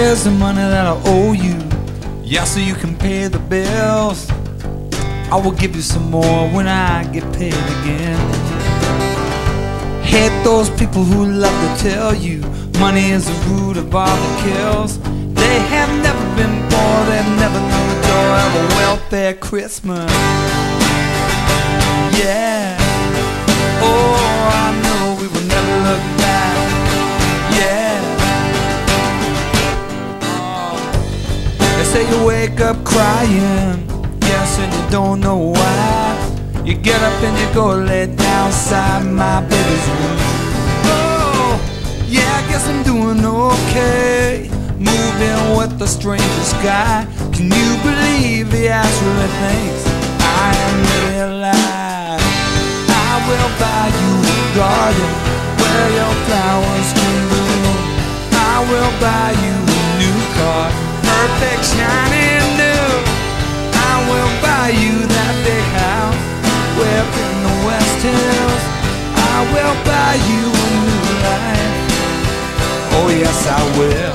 Here's the money that I owe you, yeah, so you can pay the bills. I will give you some more when I get paid again. Hate those people who love to tell you money is the root of all the kills. They have never been poor, they've never known the joy of a welfare Christmas. Yeah, oh, I know we will never look back. Yeah, they say you wake up crying, yes, and you don't know why. You get up and you go lay down inside my baby's room. Oh, yeah, I guess I'm doing okay, moving with the strangest guy. Can you believe he actually thinks I am really alive? I will buy you a garden where your flowers can bloom. I will buy you a new car, perfect, shining new. I will buy you that big house way up in the West Hills. I will buy you a new life. Oh yes, I will.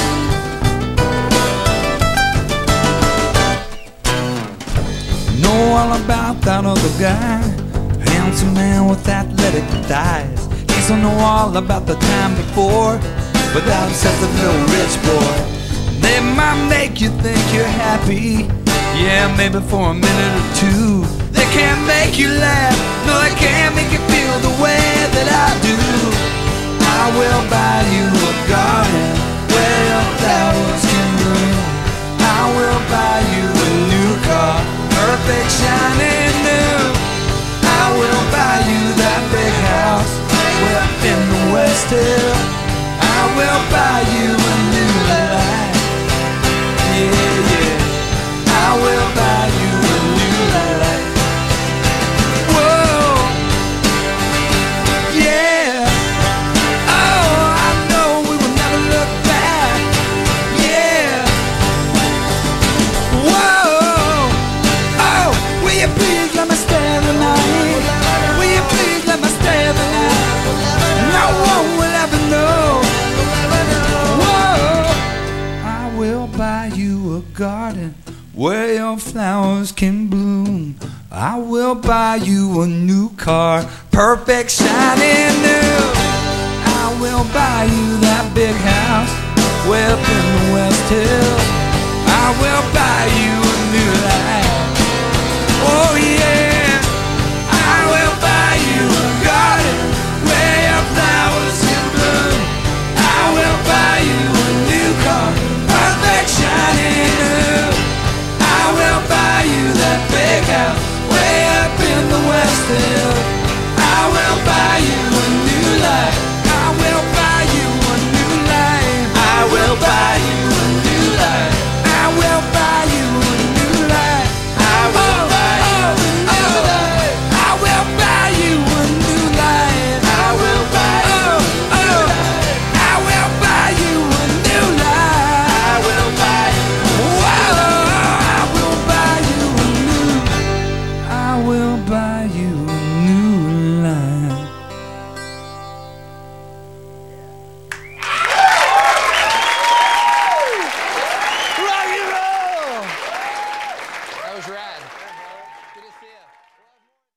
Know all about that other guy, handsome man with athletic thighs. Guess I know all about the time before, but that obsessive little rich boy. They might make you think you're happy, yeah, maybe for a minute or two. They can't make you laugh, no, they can't make you feel the way that I do. I will buy you a garden where your flowers can bloom. I will buy you a new car, perfect, shining new. I will buy you that big house way up in the West Hill. I will buy you a new life. Yeah, yeah, I will buy you a new life. Whoa, yeah. Oh, I know we will never look back. Yeah. Whoa. Oh, will you please let me stay the night? Will you please let me stay the night? No one will ever know. Whoa. I will buy you a garden where your flowers can bloom. I will buy you a new car, perfect, shining new. I will buy you that big house way up in